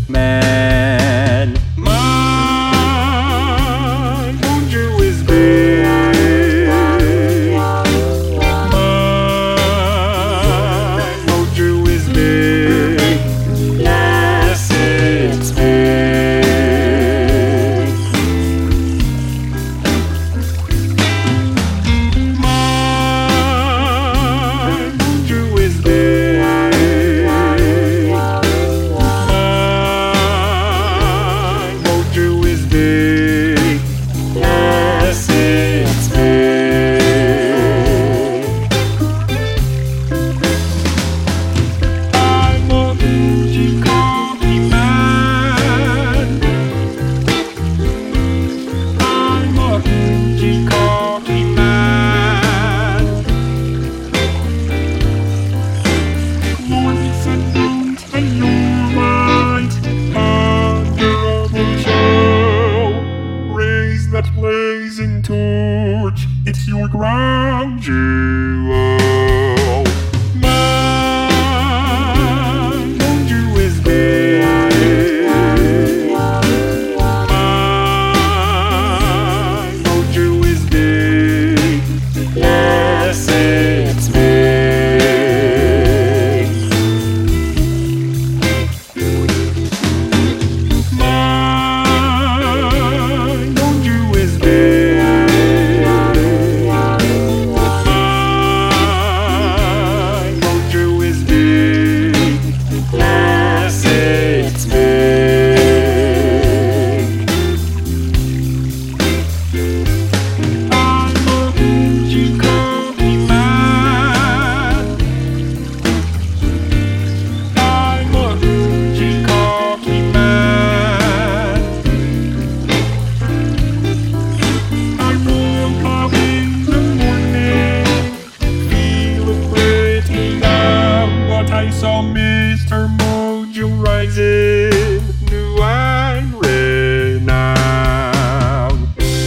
man. My mojo is big. My mojo is big. Yes, it's big. My mojo is big. Yes, it's big. I'm a bougie coffee man. I'm a bougie coffee man. Mornings and noons and your mind under show. Raise that blazing torch, it's your crown jewel. My mojo is big. My mojo is big. Yes, it's big. My mojo is big. My mojo is big. Yes, it's big. I'm a bougie coffee man. I'm a bougie coffee man. I woke up in the morning, feeling pretty down, but I saw Mr. Mojo rising, new and renowned.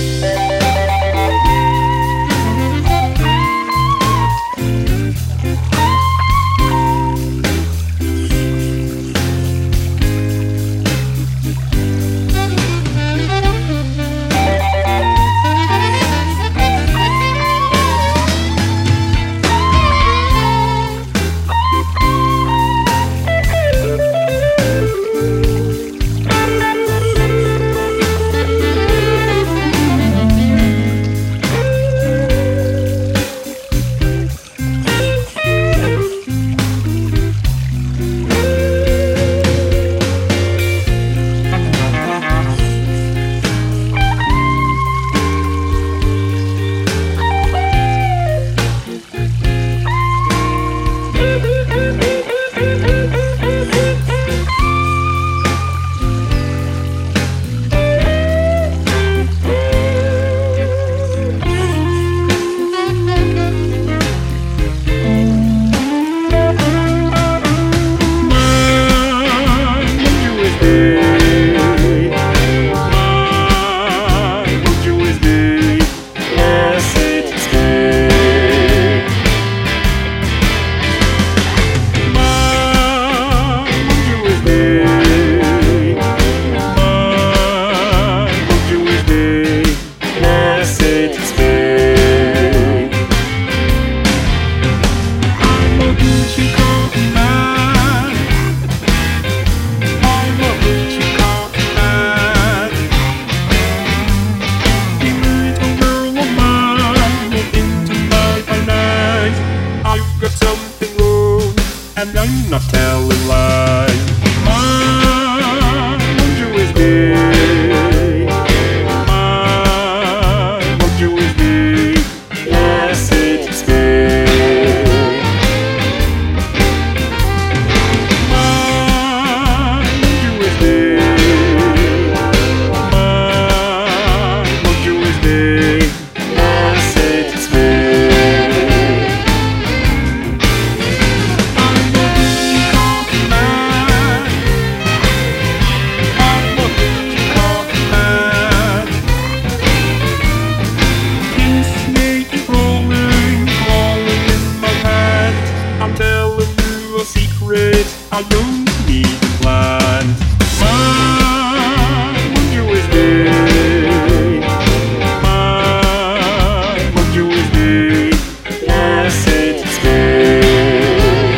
And I'm not telling lies. My mojo is big. My mojo is big. Yes, it's big. My mojo is big. My mojo is big. Yes, it's big. I don't need a plan. My mojo is big. My mojo is big. Yes, it's big.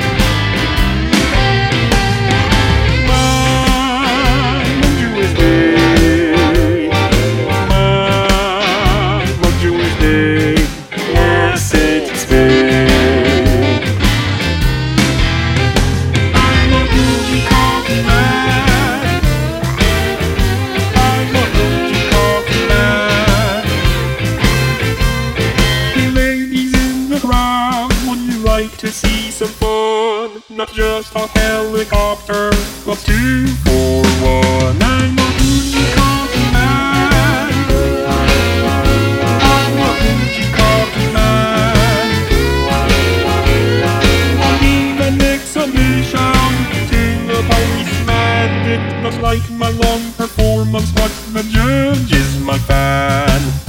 My mojo is big. My mojo is big. Yes, it's big. I'm a bougie coffee man. I'm a bougie coffee man. Hey ladies in the crowd, would you like to see some fun? Not just a helicopter, but 2 for 1. I'm a bougie coffee man. I'm a bougie coffee man. I'll give an exhibition to the policeman. It looks like my long performance, but the judge is my fan.